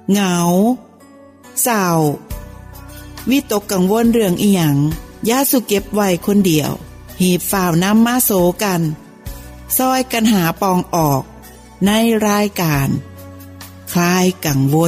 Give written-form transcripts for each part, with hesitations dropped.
เหงาเศร้าวิตกกังวลเรื่องอีหยังอย่าสุเก็บไว้คนเดียวหีบฝ่าวนำมาโสกันซอยกันหาปองออกในรายการคลายกังวล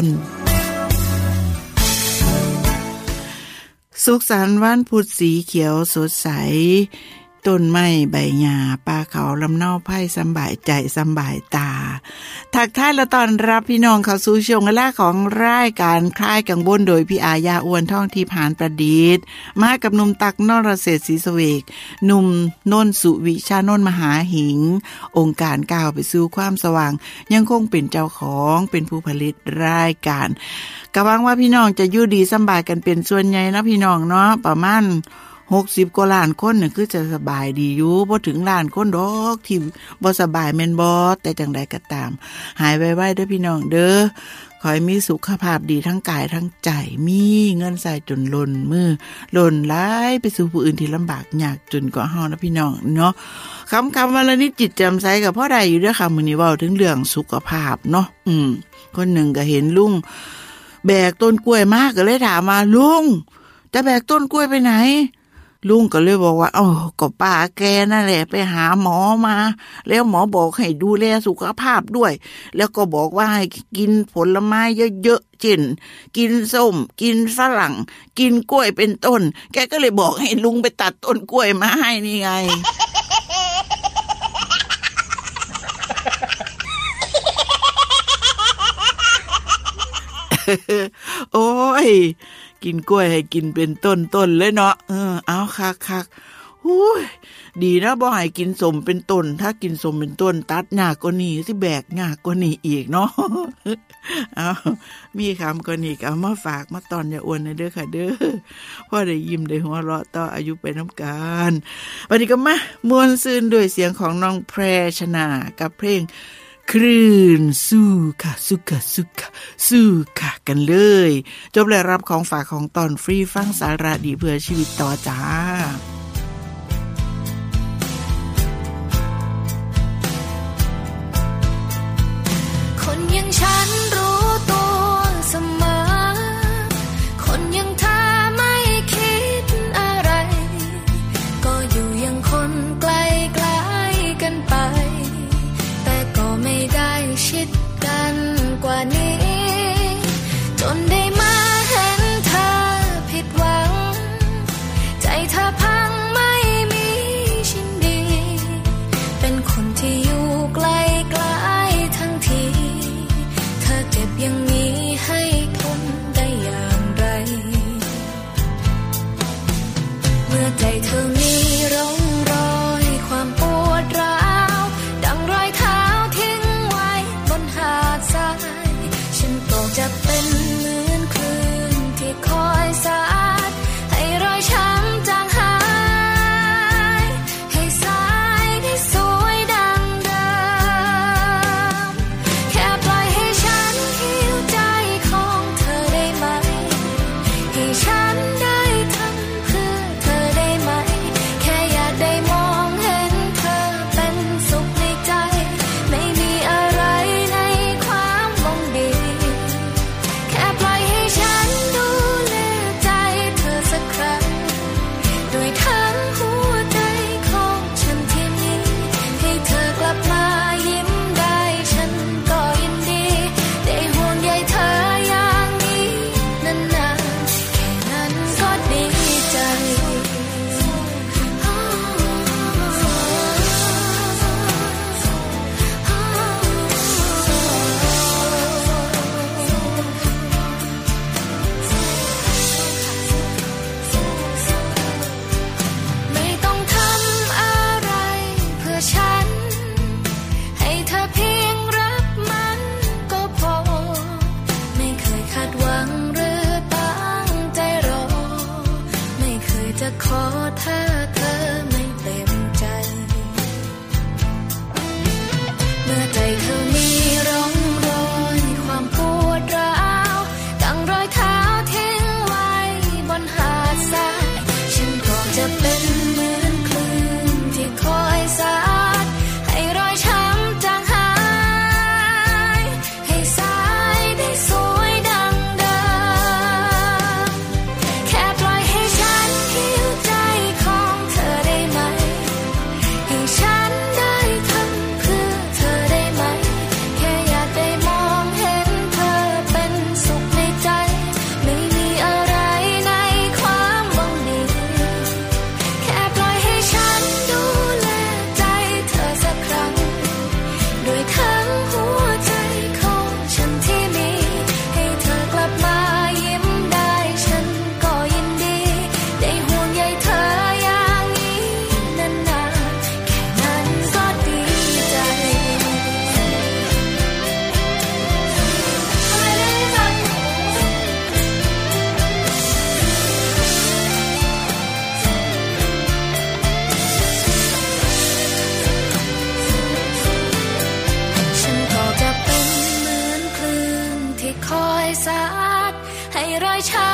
สุขสันต์วันพุธสีเขียวสดใสต้นไม้ใบหญ้าป่าเขาลำเนาไผ่สำบายใจสำบายตาทักทายและต้อนรับพี่น้องเข้าสู่ช่วงเวลาของรายการคลายกังวลโดยพี่อาญาอ้วนท่องทิพย์หานประดิษฐ์มากับหนุ่มตักนรเศรษฐ์ศรีเสวกหนุ่มนนท์สุวิชานนท์มหาหิงองค์การก้าวไปสู่ความสว่างยังคงเป็นเจ้าของเป็นผู้ผลิตรายการก็หวังว่าพี่น้องจะอยู่ดีสำบายกันเป็นส่วนใหญ่นะพี่น้องเนาะประมาณ60กว่าล้านคนน่ะคือจะสบายดีอยู่บ่ถึงล้านคนดอกที่บ่สบายแม่นบ่แต่จังใดก็ตามหายไวๆเด้อพี่น้องเด้อขอให้มีสุขภาพดีทั้งกายทั้งใจมีเงินใส่จนล้นมือล้นหลายไปสู่ผู้อื่นที่ลำบากยากจนกว่าเฮานะพี่น้องเนาะคำวันละนิดจิตแจ่มใสก็พอได้อยู่เด้อค่ะมื้อนี้เว้าถึงเรื่องสุขภาพเนาะคนหนึ่งก็เห็นลุงแบกต้นกล้วยมาก็เลยถามว่าลุงจะแบกต้นกล้วยไปไหนลุงก็เลยบอกว่าก็ป้าแกนั่นแหละไปหาหมอมาแล้วหมอบอกให้ดูแลสุขภาพด้วยแล้วก็บอกว่าให้กินผลไม้เยอะๆเช่นกินส้มกินฝรั่งกินกล้วยเป็นต้นแกก็เลยบอกให้ลุงไปตัดต้นกล้วยมาให้นี่ไง โอ้ยกินกล้วยให้กินเป็นต้นเลยเนาะเอาคักๆหูยดีนะบ่ให้กินสมเป็นต้นถ้ากินสมเป็นต้นตัดยากกว่านี้สิแบกยากกว่านี้อีกเนาะ เอามีคำกว่านี้เอามาฝากมาตอนอย่าอ้วนเด้อค่ะเด้อพ่อได้ยิ้มได้หัวเราะต่ออายุไปน้ำกันวันนี้ก็มามวนซื่นด้วยเสียงของน้องแพรชนากับเพลงคลื่นสู้ค่ะสู้ค่ะสู้ค่ะสู้ค่ะกันเลยจบแล้วรับของฝากของตอนฟรีฟังสาระดีเพื่อชีวิตต่อจ้าคนอย่างฉันรู้ตัวเสมอคนอย่างเธอไม่คิดอะไรก็อยู่อย่างคนไกลๆกันไปแต่ก็ไม่ได้ชิดกันกว่านี้จนได้มาเห็นเธอผิดหวังใจเธอพังไม่มีชิ้นดีเป็นคนที่อยู่ไกลๆทั้งทีเธอเจ็บอย่างนี้ให้ทนได้อย่างไรเมื่อใจเธอมีร่องรอยความปวดร้าวดังรอยเท้าทิ้งไว้บนหาดทรายฉันก็จะเป็นเหมือนคลื่นที่คอยสาดให้รอยช้ำจางหายให้สายได้สวยดังเดิมแค่ปล่อยให้ฉันหิวใจของเธอได้ไหมให้ฉันได้ทำเพื่อเธอได้ไหมแค่อยากได้มองเห็นเธอเป็นสุขในใจไม่มีอะไรในความหวังดีแค่ปล่อยให้ฉันดูแลใจเธอสักครั้งด้วยทั้งหัวใจของฉันที่มีให้เธอกลับมายิ้มได้ฉันก็ยินดีได้ห่วงใยเธออย่างนี้นานๆแค่นั้นก็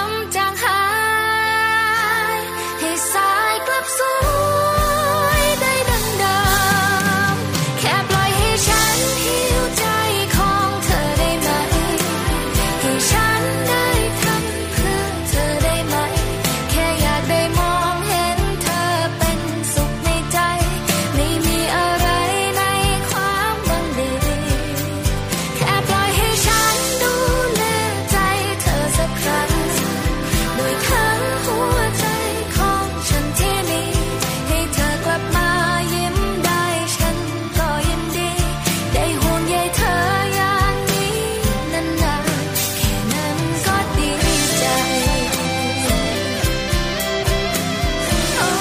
จางหายให้สายกลับสวยได้ดังเดิมแค่ปล่อยให้ฉันหิวใจของเธอได้ไหมให้ฉันได้ทำเพื่อเธอได้ไหมแค่อยากได้มองเห็นเธอเป็นสุขในใจไม่มีอะไรในความหวังดีแค่ปล่อยให้ฉันดูแลใจเธอสักครั้งโดยทั้งหัวใจของฉันที่มีให้เธอกลับมายิ้มได้ฉันก็ยินดีได้ห่วงใยเธออย่างนี้นานๆแค่นั้นก็ดีใจโอ้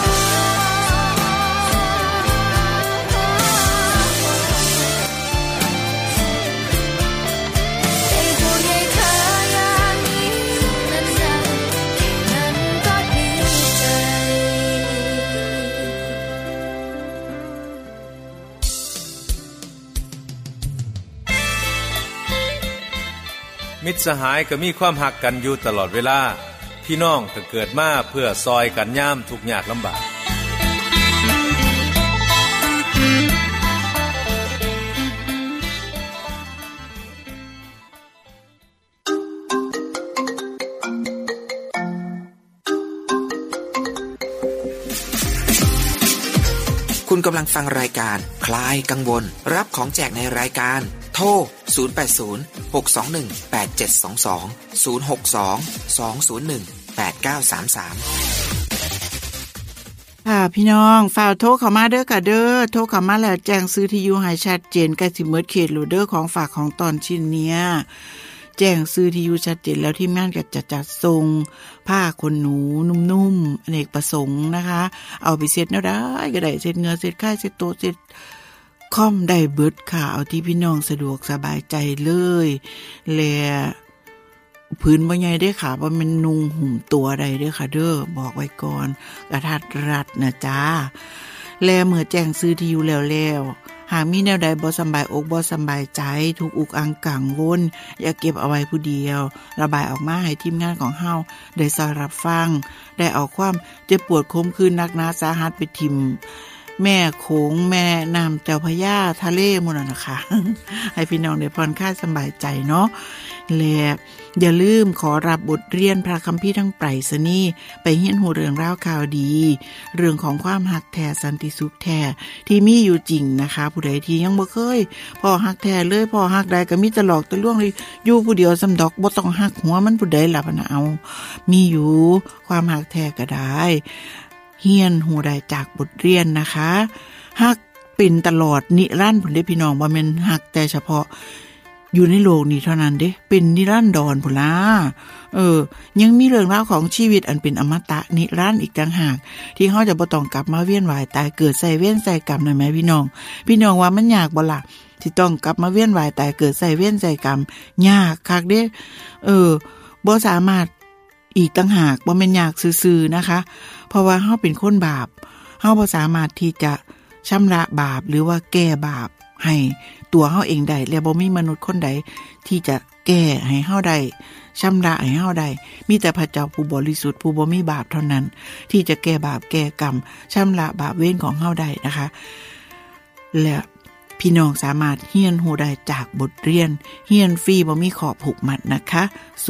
ได้ห่วงใยเธออย่างนี้นานๆแค่นั้นก็ดีใจมิตรสหายก็มีความหักกันอยู่ตลอดเวลาพี่น้องก็เกิดมาเพื่อซอยกันยามทุกข์ยากลำบากคุณกำลังฟังรายการคลายกังวลรับของแจกในรายการโทร 080-621-8722 062-201-8933พี่น้องฝากโทรเข้ามาเด้อค่ะเด้อโทรเข้ามาแล้วแจ้งซื้อที่อยู่ให้ชัดเจนใกล้สิหมดเขตโหลดเด้อของฝากของตอนชิ้นเนี้ยแจ้งซื้อที่อยู่ชัดเจนแล้วที่แม่นก็จะจัดส่งผ้าขนหนูนุ่มๆอเนกประสงค์นะคะเอาไปเซ็ตแนวได้ก็ได้เซ็ตเงือเซ็ตไข่เซ็ตโตเซ็ตคอมได้เบิดค่ะเอาที่พี่น้องสะดวกสบายใจเลยและพื้นบ่ใหญ่เด้อค่ะบ่แม่นนุ่งห่มตัวใดเด้อค่ะเด้อบอกไว้ก่อนกระทัดรัดนะจ้าแลเมื่อแจ้งซื้อที่อยู่แล้วหากมีแนวใดบ่สำบายอกบ่สำบายใจทุกอุกอังกังวลอย่าเก็บเอาไว้ผู้เดียวระบายออกมาให้ทีมงานของเฮาได้ซอยรับฟังได้เอาความเจ็บปวดคมคืนนักหนาสาหัสไปทิ่มแม่โขงแม่น้ำเจ้าพระยาทะเลหมดนะคะ ให้พี่น้องได้ผ่อนคลายสบายใจเนาะและอย่าลืมขอรับบทเรียนพระคัมภีร์ทั้งไปรษณีย์ไปเฮียนหูเรื่องราวข่าวดีเรื่องของความหักแท้สันติสุขแท้ที่มีอยู่จริงนะคะผู้ใดที่ยังบ่เคยพอหักแท้เลยพอหักใดก็มีตลอกตะล่วงเลยอยู่ผู้เดียวสำดอกบ่ต้องหักหัวมันผู้ใดล่ะพะนะเอามีอยู่ความหักแท้ก็ได้เฮียนหูได้จากบทเรียนนะคะหักเป็นตลอดนิรันดร์พุ่นเด้พี่น้องบ่แม่นหักแต่เฉพาะอยู่ในโลกนี้เท่านั้นเด้เป็นนิรันดรพุ่นล่ะยังมีเรื่องราวของชีวิตอันเป็นอมตะนิรันดร์อีกต่างหากที่เฮาจะบ่ต้องกลับมาเวียนว่ายตายเกิดใส่เวรใส่กรรมนั่นแหมพี่น้องว่ามันยากบ่ล่ะที่ต้องกลับมาเวียนว่ายตายเกิดใส่เวรใส่กรรมยากคักเด้บ่สามารถอีกต่างหากบ่แม่นยากซื่อๆนะคะเพราะว่าเฮาเป็นคนบาปเฮาบ่สามารถที่จะชำระบาปหรือว่าแก้บาปให้ตัวเฮาเองได้และบ่มีมนุษย์คนใดที่จะแก้ให้เฮาได้ชำระให้เฮาได้มีแต่พระเจ้าผู้บริสุทธิ์ผู้บ่มีบาปเท่านั้นที่จะแก้บาปแก้กรรมชำระบาปเวรของเฮาได้นะคะและพี่น้องสามารถเรียนรู้ได้จากบทเรียนเรียนฟรีบ่มีขอบผูกมัดนะคะ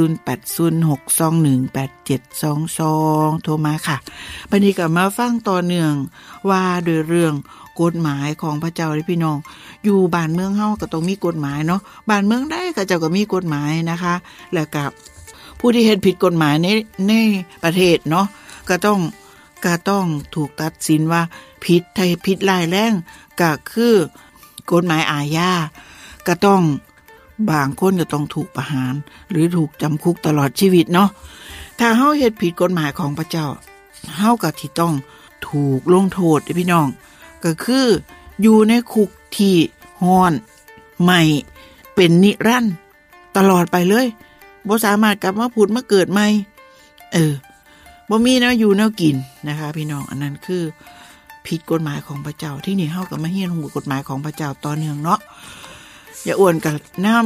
0806218722โทรมาค่ะบัดนี้ก็มาฟังต่อเนื่องว่าโดยเรื่องกฎหมายของพระเจ้าพี่น้องอยู่บ้านเมืองเฮาก็ต้องมีกฎหมายเนาะบ้านเมืองใดก็เจ้าก็มีกฎหมายนะคะแล้วก็ผู้ที่เฮ็ดผิดกฎหมายในประเทศเนาะก็ต้องถูกตัดสินว่าผิดผิดร้ายแรงก็คือกฎหมายอาญาก็ต้องบางคนก็ต้องถูกประหารหรือถูกจำคุกตลอดชีวิตเนาะถ้าเฮาเฮ็ดผิดกฎหมายของพระเจ้าเฮาก็ที่ต้องถูกลงโทษพี่น้องก็คืออยู่ในคุกที่ฮ้อนใหม่เป็นนิรันดร์ตลอดไปเลยบ่สามารถกลับมาผุดมาเกิดใหม่บ่มีแนวอยู่แนวกินนะคะพี่น้องอันนั้นคือผิดกฎหมายของพระเจ้าที่นี่เฮาก็มาเรียนรู้กฎหมายของพระเจ้าต่อเนื่องเนาะอย่าอ้วนกับน้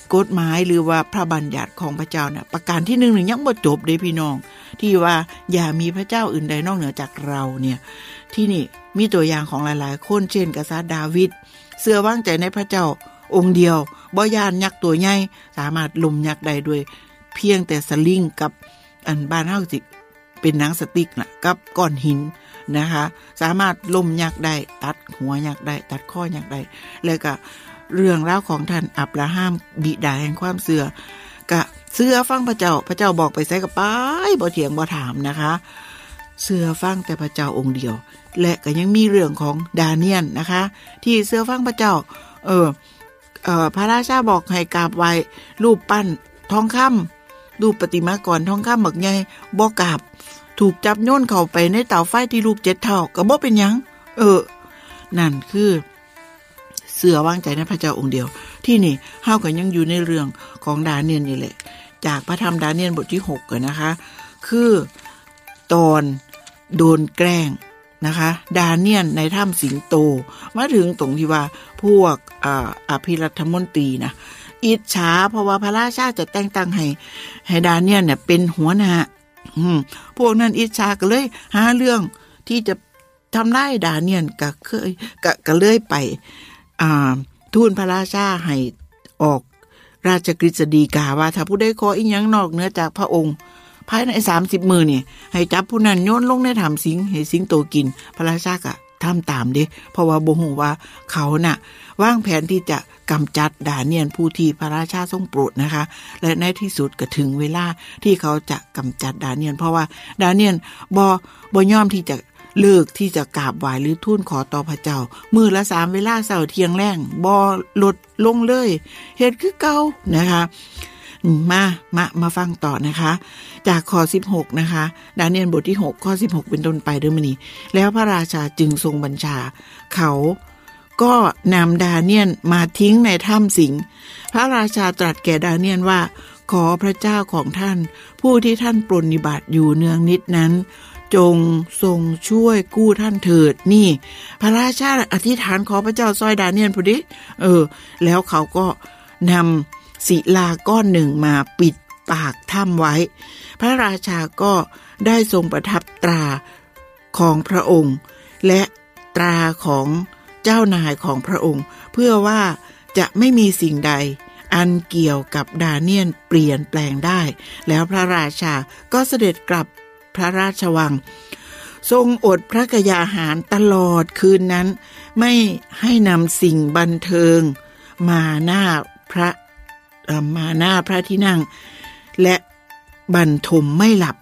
กฎหมายหรือว่าพระบัญญัติของพระเจ้าเนี่ยประการที่1นี่ยังบ่จบเด้พี่น้องที่ว่าอย่ามีพระเจ้าอื่นใดนอกเหนือจากเราเนี่ยที่นี่มีตัวอย่างของหลายๆคนเช่นกษัตริย์ดาวิดเชื่อวางใจในพระเจ้าองค์เดียวบ่ย่านยักษ์ตัวใหญ่สามารถลุมยักษ์ได้ด้วยเพียงแต่สลิงกับอันบ้านเฮาสิเป็นหนังสติ๊กน่ะกับก้อนหินนะคะสามารถล้มยักษ์ได้ตัดหัวยักษ์ได้ตัดข้อยักษ์ได้แล้วก็เรื่องราวของท่านอับราฮัมบิดาแห่งความเชื่อก็เชื่อฟังพระเจ้าบอกไปไสก็ไปบ่เถียงบ่ถามนะคะเชื่อฟังแต่พระเจ้าองค์เดียวและก็ยังมีเรื่องของดาเนียลนะคะที่เชื่อฟังพระเจ้าพระราชาบอกให้กราบไหว้รูปปั้นทองคำรูปประติมากรทองคำบักใหญ่บ่กราบถูกจับโยนเข้าไปในเตาไฟที่ลูก7เท่าก็บ่เป็นหยังนั่นคือเชื่อวางใจในพระเจ้าองค์เดียวที่นี่เฮาก็ยังอยู่ในเรื่องของดาเนียลนี่แหละจากพระธรรมดาเนียลบทที่6กันนะคะคือตอนโดนแกล้งนะคะดาเนียลในถ้ำสิงโตมาถึงตรงที่ว่าพวกอภิรัฐมนตรีนะอิจฉาเพราะว่าพระราชาจะแต่งตั้งให้ดาเนียลเนี่ยเป็นหัวหน้าพวกนั้นอิจฉาก็เลยหาเรื่องที่จะทำร้ายดาเนียลก็เลยไปทูลพระราชาให้ออกราชกฤษฎีกาว่าถ้าผู้ใดขออีหยังนอกเหนือจากพระองค์ภายใน30 มื้อนี่ให้จับผู้นั้นโยนลงในถ้ำสิงให้สิงโตกินพระราชาก็ทำตามเด้เพราะว่าบ่ฮู้ว่าเขาน่ะวางแผนที่จะกำจัดดาเนียลผู้ที่พระราชาทรงโปรดนะคะและในที่สุดก็ถึงเวลาที่เขาจะกำจัดดาเนียลเพราะว่าดาเนียลบ่ยอมที่จะเลิกที่จะกราบไหว้หรือทูลขอต่อพระเจ้ามื้อละ3เวลาเช้าเที่ยงแลงบ่ลดลงเลยเฮ็ดคือเก่านะคะมาฟังต่อนะคะจากข้อ16นะคะดาเนียลบทที่6ข้อ16เป็นต้นไปเด้อมื้อนี้แล้วพระราชาจึงทรงบัญชาเขาก็นำดาเนียลมาทิ้งในถ้ำสิงพระราชาตรัสแก่ดาเนียลว่าขอพระเจ้าของท่านผู้ที่ท่านปรนนิบัติอยู่เนืองนิดนั้นจงทรงช่วยกู้ท่านเถิดนี่พระราชาอธิษฐานขอพระเจ้าซอยดาเนียลพอดีแล้วเขาก็นำศิลาก้อนหนึ่งมาปิดปากถ้ำไว้พระราชาก็ได้ทรงประทับตราของพระองค์และตราของเจ้านายของพระองค์เพื่อว่าจะไม่มีสิ่งใดอันเกี่ยวกับดาเนียลเปลี่ยนแปลงได้แล้วพระราชาก็เสด็จกลับพระราชวังทรงอดพระกยาหารตลอดคืนนั้นไม่ให้นำสิ่งบันเทิงมาหน้าพระที่นั่งและบรรทมไม่หลับ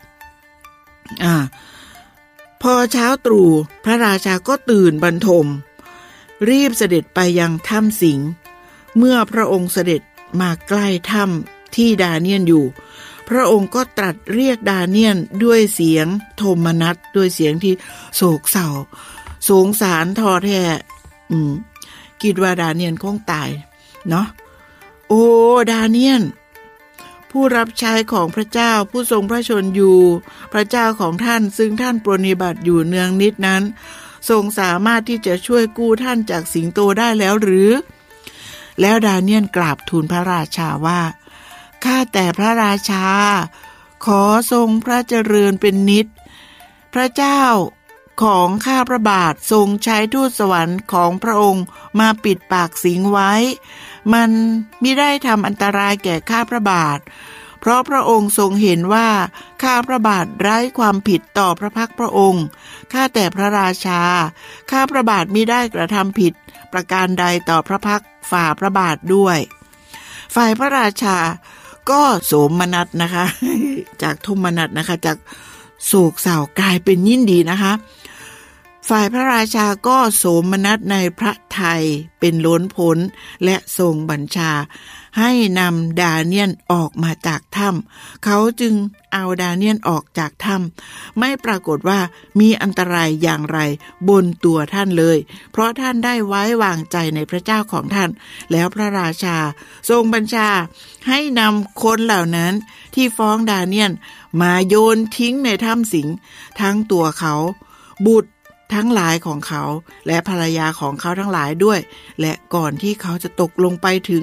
พอเช้าตรู่พระราชาก็ตื่นบรรทมรีบเสด็จไปยังถ้ำสิงเมื่อพระองค์เสด็จมาใกล้ถ้ำที่ดาเนียลอยู่พระองค์ก็ตรัสเรียกดาเนียลด้วยเสียงโทมนัสด้วยเสียงที่โศกเศร้าสงสารท้อแท้คิดว่าดาเนียลคงตายเนาะโอ้ดาเนียลผู้รับใช้ของพระเจ้าผู้ทรงพระชนอยู่พระเจ้าของท่านซึ่งท่านปรนนิบัติอยู่เนืองนิดนั้นทรงสามารถที่จะช่วยกู้ท่านจากสิงโตได้แล้วหรือแล้วดาเนียลกราบทูลพระราชาว่าข้าแต่พระราชาขอทรงพระเจริญเป็นนิจพระเจ้าของข้าพระบาททรงใช้ทูตสวรรค์ของพระองค์มาปิดปากสิงไว้มันมิได้ทำอันตรายแก่ข้าพระบาทเพราะพระองค์ทรงเห็นว่าข้าพระบาทไร้ความผิดต่อพระพักพระองค์ข้าแต่พระราชาข้าพระบาทมิได้กระทำผิดประการใดต่อพระพักฝ่าพระบาทด้วยฝ่ายพระราชาก็โสมนัสนะคะจากโทมนัสนะคะจากโศกเศร้ากลายเป็นยินดีนะคะฝ่ายพระราชาก็โสมนัสในพระทัยเป็นล้นพ้นและทรงบัญชาให้นำดาเนียลออกมาจากถ้ำเขาจึงเอาดาเนียลออกจากถ้ำไม่ปรากฏว่ามีอันตรายอย่างไรบนตัวท่านเลยเพราะท่านได้ไว้วางใจในพระเจ้าของท่านแล้วพระราชาทรงบัญชาให้นำคนเหล่านั้นที่ฟ้องดาเนียลมาโยนทิ้งในถ้ำสิงทั้งตัวเขาบุตรทั้งหลายของเขาและภรรยาของเขาทั้งหลายด้วยและก่อนที่เขาจะตกลงไปถึงพ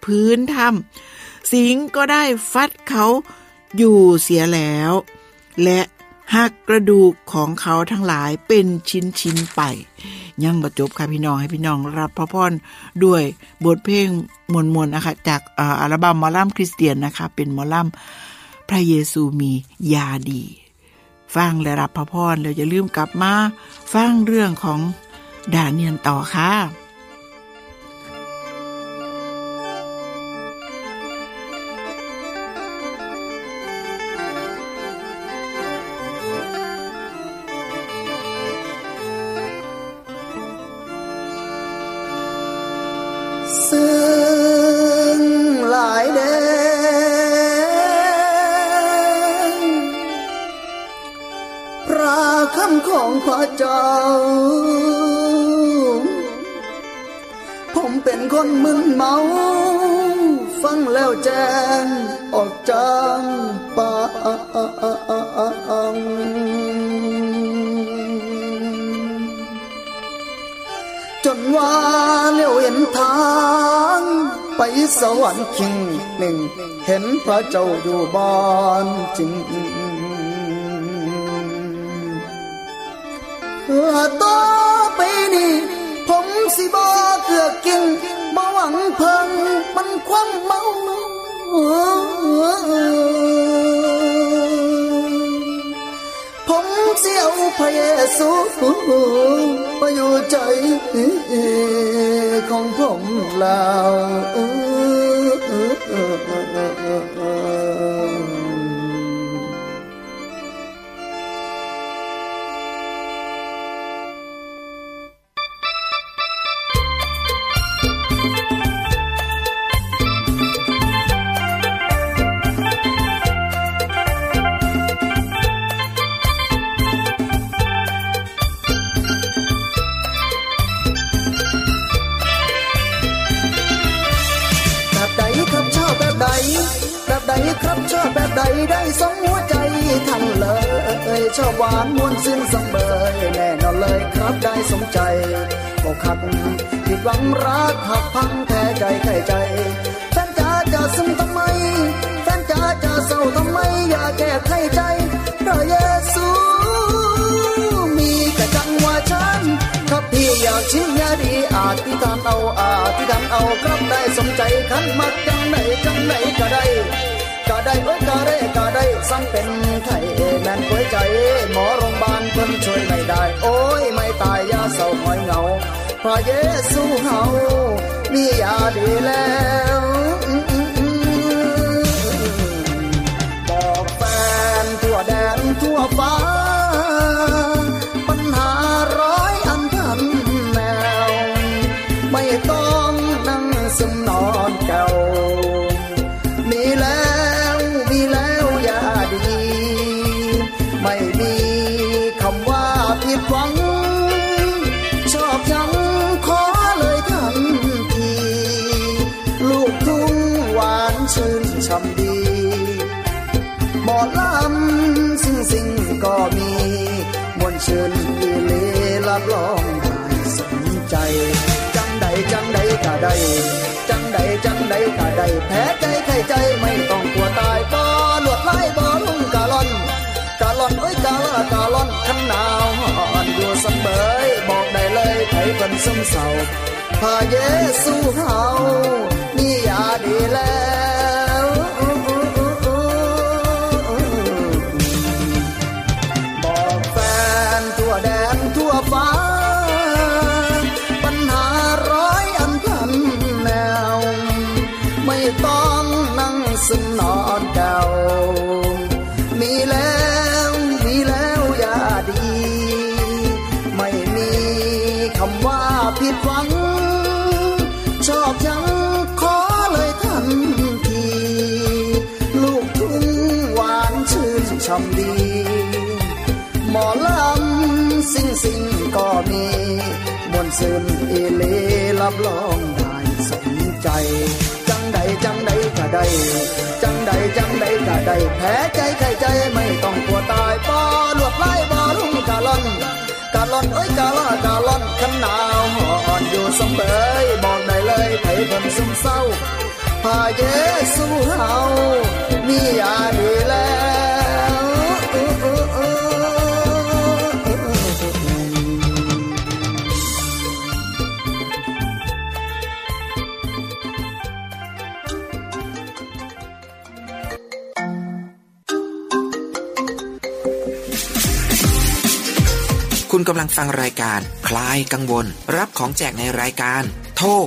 พื้นถ้ำสิงก็ได้ฟัดเขาอยู่เสียแล้วและหักกระดูกของเขาทั้งหลายเป็นชิ้นๆไปยังบ่จบค่ะพี่น้องให้พี่น้องรับพระพรด้วยบทเพลงมวลๆนะคะจากอัลบั้มหมอลำคริสเตียนนะคะเป็นหมอลำพระเยซูมียาดีฟังและรับพระพรแล้วอย่าลืมกลับมาฟังเรื่องของดาเนียลต่อค่ะซึ่งหลายแดนพระคำของพระเจ้าผมเป็นคนมึนเมาฟังแล้วแจ้งออกจากปากจนว่าเลี้ยวเห็นทางไปสวรรค์คิงหนึ่งเห็นพระเจ้าอยู่บ้านจริงต่อไปนี้ผมสิบ่เกือกกินบ่หวังเพิ่งมันความเมาผมเสียวพระเยซูไปอยู่ใจของผมแล้วแบบใดครับชอบแบบใดได้สมหัวใจท่านเลยชอบหวานม่วนซึ้งสังเบยแน่นอนเลยครับได้สมใจอกหักผิดหวังรักหักพังแท้ใจไข้ใจแฟนจ๋าจะซึ้งทำไมแฟนจ๋าจะเศร้าทำไมอย่าแก้ไขใจพระเยซูมีแต่จังว่าฉันครับพี่อยากชิมยาดีอาธิษฐานเอาครับได้สมใจขันมักจังไหนก็ได้โอ้ยก็ได้ซ้ำเป็นไข้แม่นป่วยใจหมอโรงพยาบาลเพิ่นช่วยไม่ได้โอ้ยไม่ตายยาเศร้าหอยเหงาพระเยซูเฮามียาดีแล้วบอกแฟนทั่วแดนทั่วฟ้าปัญหาร้อยอันพันแนวไม่ต้องนั่งซึมนอนแก้วมีแล้วยาดีไม่มีคำว่าผิดหวังชอบยังขอเลยทันทีลูกทุ่งหวานชื่นช่ำดีหมอลำสิ่งก็มีมวลชื่นอีหลีรับรองได้สนใจจังใดก็ได้แพ้ใจไข้ใจไม่ต้องกลัวตายบ่หลวดไล่บ่ลุ่งกะล่อนเอ้ยกะล่อนคันหนาวอ่อนอยู่เสมอบอกได้เลยไผเพิ่นซึมเศร้าพระเยซูเฮามียาดีแล้วบอกแฟนทั่วแดนทั่วฟ้าปัญหาร้อยอันพันแนวไม่ต้องนั่งซึมนอนแก้วมีแล้วยาดีไม่มีคำว่าผิดหวังชอบยังขอเลยทันทีลูกทุ่งหวานชื่นช่ำดีหมอลำสิ่งก็มีมวลซื่นอีหลีรับรองได้สนใจจังใดก็ได้แพ้ใจไข้ใจไม่ต้องกลัวตายบ่หลวดไล่บ่ลุ่งกะล่อนเอ้ยกะล่อนคันหนาวอ่อนอยู่เสมอบอกได้เลยไผเพิ่นซึมเศร้าพพระเยซูเฮามียาดีแล้วคุณกำลังฟังรายการคลายกังวลรับของแจกในรายการโทร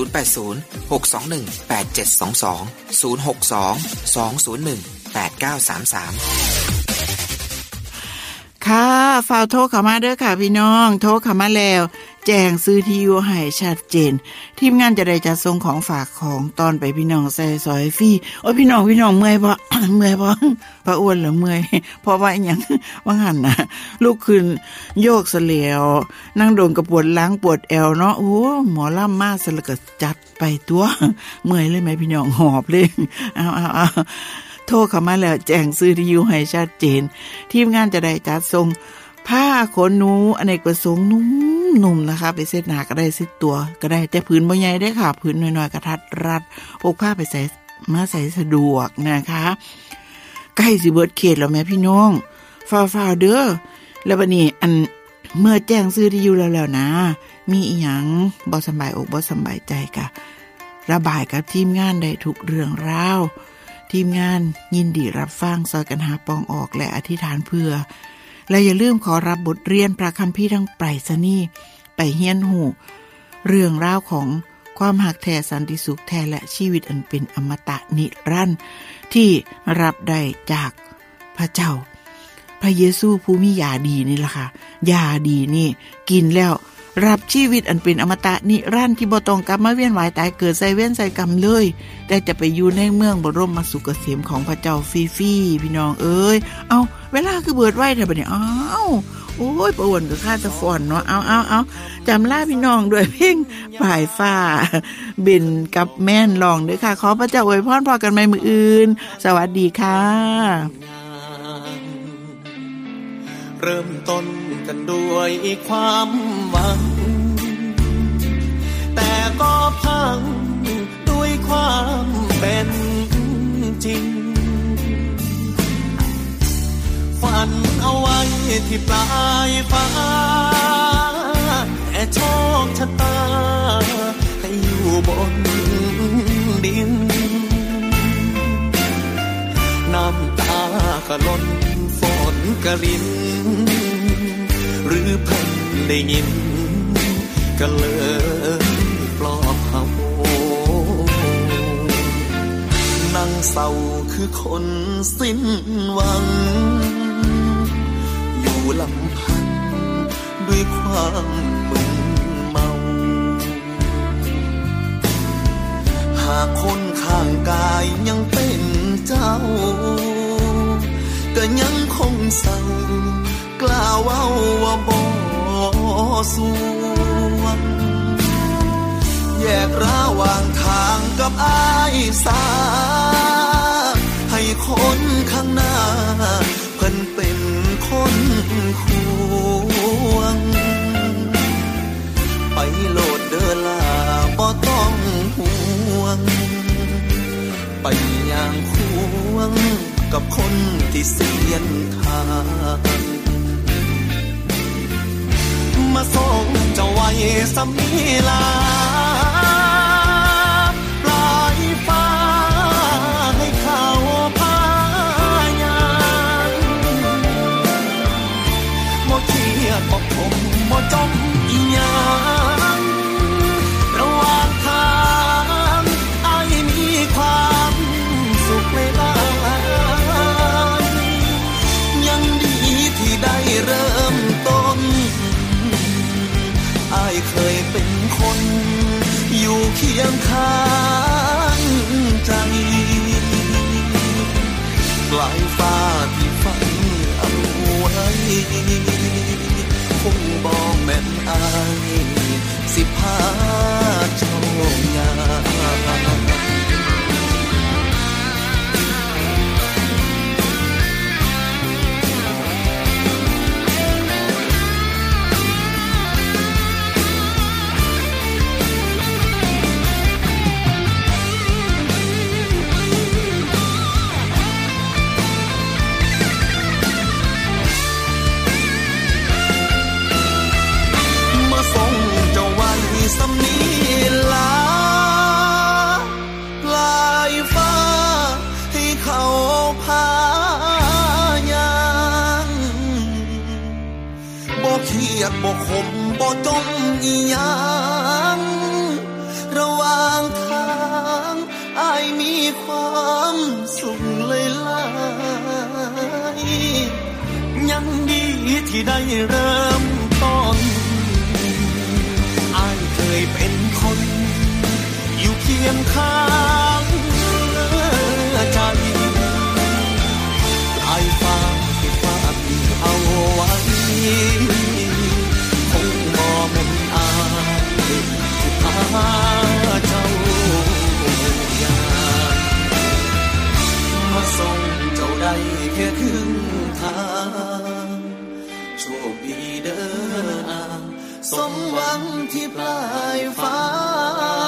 080-621-8722 062-201-8933ค่ะฝากโทรเข้ามาเด้อค่ะพี่น้องโทรเข้ามาแล้วแจ้งซื้อที่อยู่ให้ชัดเจนทีมงานจะได้จัดส่งของฝากของตอนไปพี่น้องใส่ซอยฟรีโอ้ยพี่น้องเมื่อยบ่ เมื่อยบ่พระอ้วนเหรอเมื่อยเพราะว่าอีหยังว่าหั่นน่ะลุกขึ้นโยกเสลียวนั่งโดนกระปวดหลังปวดแอวเนาะโอ้หมอล่ำมาซะแล้วก็จัดไปตัวเมื่อยเลยไหมพี่น้องหอบเลยเอาโทรเข้ามาแล้วแจ้งซื้อที่อยู่ให้ชัดเจนทีมงานจะได้จัดส่งผ้าขนหนูอเนกประสงค์นุ่มๆนะคะไปเซ็ตหน้าก็ได้เซ็ตตัวก็ได้แต่พื้นบ่ใหญ่ได้ค่ะพื้นน้อยๆกระทัดรัดพกผ้าไปใส่มาใส่สะดวกนะคะใกล้สิเบิดเขตแล้วแม่พี่น้องฟ้าวๆเด้อแล้วบัดนี้อันเมื่อแจ้งซื้อที่อยู่แล้วนะมีอีหยังบ่สบายอกบ่สบายใจก็ระบายกับทีมงานได้ทุกเรื่องราวทีมงานยินดีรับฟังซอยกันหาปองออกและอธิษฐานเพื่อและอย่าลืมขอรับบทเรียนพระคัมภีร์ทั้งไปรษณีย์ไปเฮียนหูเรื่องราวของความหักแท้สันติสุขแท้และชีวิตอันเป็นอมตะนิรันดร์ที่รับได้จากพระเจ้าพระเยซูผู้มียาดีนี่ล่ะค่ะยาดีนี่กินแล้วรับชีวิตอันเป็นอมตะนิรันดร์ที่บ่ต้องกลับมาเวียนว่ายตายเกิดใส่เวรใส่กรรมเลยแต่จะไปอยู่ในเมืองบรมสุขเกษมของพระเจ้าฟรีๆพี่น้องเอ้ยเอาเวลาคือเบิดไว้แท้บัดนี้อ้าวโอ้ยประวนก็ค่าตะฟ้อนเนาะเอาจำลาพี่น้องด้วยเพลงปลายฟ้าเบนกับแม่นร้องเด้อค่ะขอพระเจ้าอวยพรพอกันใหม่มื้ออื่นสวัสดีค่ะเริ่มต้นกันด้วยความหวังแต่ก็พังด้วยความเป็นจริงฝันเอาไว้ที่ปลายฟ้าแต่โชคชะตาให้อยู่บนดินน้ำตาก็ล้นฝนกะรินหรือเพิ่นได้ยินก็เลยปลอบเขานั่งเศร้าคือคนสิ้นหวังอยู่ลำพังด้วยความมึนเมาหากคนข้างกายยังเป็นเจ้าก็ยังคงเศร้ากล้าเว้าว่าบ่สวงแยกระหว่างทางกับอ้ายสาให้คนข้างหน้าเพิ่นเป็นคนควงไปโลดเด้อล่ะบ่ต้องห่วงไปอย่างควงกับคนที่เสียนทางมาส่งเจ้าไว้สำนีลาปลายฟ้าให้เขาพายานบ่เครียดบ่คมบ่จมอีหยังระหว่างทางอ้ายมีความสุขเวลายังดีที่ได้เริ่มต้นอ้ายเคยเป็นคนอยู่เคียงข้างใจปลายฟ้าที่ฝันเอาไว้คงบอกแม่นอ้ายสิพาเจ้างามยดบ่ขมบ่จมอีหยังระหว่างทางอ้ายมีความสุขเลยล่ะยังดีที่ได้เริ่มต้นอ้ายเคยเป็นคนอยู่เคียงข้างใจอ้ายฝากเอาไว้คงบ่แม่นอ้ายที่พาเจ้าอย่างมาส่งเจ้าได้แค่ครึ่งทางโชคดีเด้อสมหวังที่ปลายฟ้า